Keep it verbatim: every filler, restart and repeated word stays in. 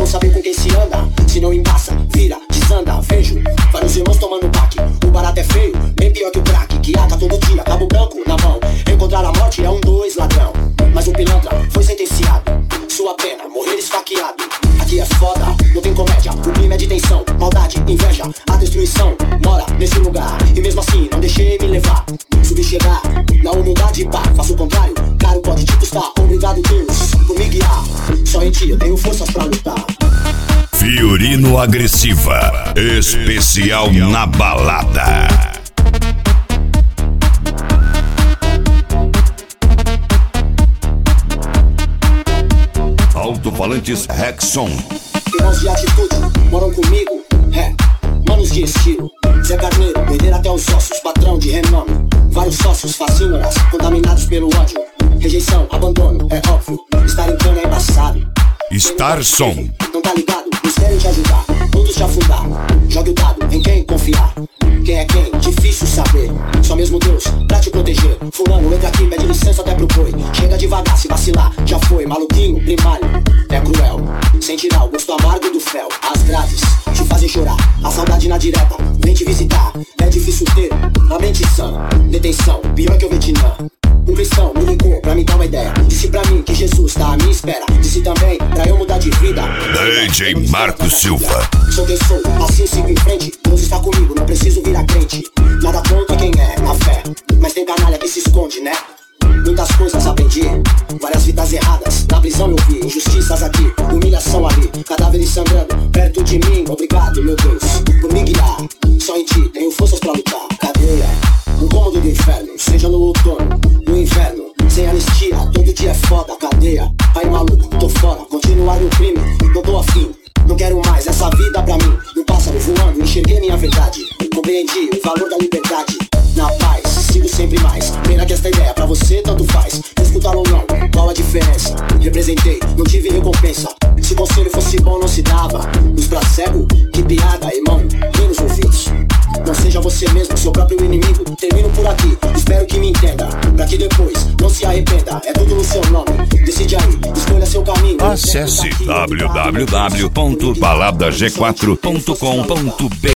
bom saber com quem se anda. Se não embaça, vira, desanda. Vejo vários irmãos tomando baque. O barato é feio, bem pior que o crack. Que ata todo dia, cabo branco na mão. Encontrar a morte é um dois ladrão. Mas o pilantra foi sentenciado. Sua pena, morrer esfaqueado. Aqui é foda, não tem comédia. O clima é de tensão, maldade, inveja. A destruição mora nesse lugar. E mesmo assim não deixei me levar. Subi chegar, na humildade pá. Faço o contrário, caro pode te custar. Obrigado Deus por me guiar. Só em ti eu tenho forças pra lutar. Fiorino Agressiva, especial na balada. Alto-falantes Rexon. Irmãos de atitude, moram comigo, é, manos de estilo. Zé Carneiro, perder até os ossos, patrão de renome. Vários sócios, fascínoras, contaminados pelo ódio. Rejeição, abandono, é óbvio. Estar em cana é embaçado. Star Som. Não tá ligado, eles querem te ajudar, todos te afundar. Jogue o dado, em quem confiar. Quem é quem? Difícil saber. Só mesmo Deus pra te proteger. Fulano, entra aqui, pede licença até pro boi. Chega devagar, se vacilar, já foi. Maluquinho, primário, é cruel. Sem tirar o gosto amargo do fel. As grades te fazem chorar. A saudade na direta, vem te visitar. É difícil ter a mente sã. Detenção, pior que o Vietnã. Um cristão me ligou pra me dar uma ideia. Disse pra mim que Jesus tá à minha espera. Disse também pra eu mudar de vida. D J Marcos Silva. Sou quem sou, assim sigo em frente. Deus está comigo, não preciso virar crente. Nada contra quem é, na fé. Mas tem canalha que se esconde, né? Muitas coisas aprendi, várias vidas erradas. Na prisão eu vi, injustiças aqui, humilhação ali. Cadáveres sangrando, perto de mim. Obrigado, meu Deus, por me guiar. Só em ti tenho forças pra lutar. Cadeia, um cômodo do inferno. Seja no outono, no inverno. Sem anistia, todo dia é foda. Cadeia, aí maluco, tô fora. Continuar no crime, não tô afim. Não quero mais essa vida pra mim. Um pássaro voando, enxerguei minha verdade. Compreendi o valor da liberdade. Na paz, sigo sempre mais. Pena que esta ideia pra você tanto faz. Escutar ou não, qual a diferença? Representei, não tive recompensa. Se o conselho fosse bom não se dava. Luz pra cego, que piada, irmão. Vem nos ouvidos. Não seja você mesmo, seu próprio inimigo. Termino por aqui, espero que me entenda. Pra que depois não se arrependa. É tudo no seu nome, decide aí, escolha seu caminho. Acesse w w w ponto balada g quatro ponto com ponto b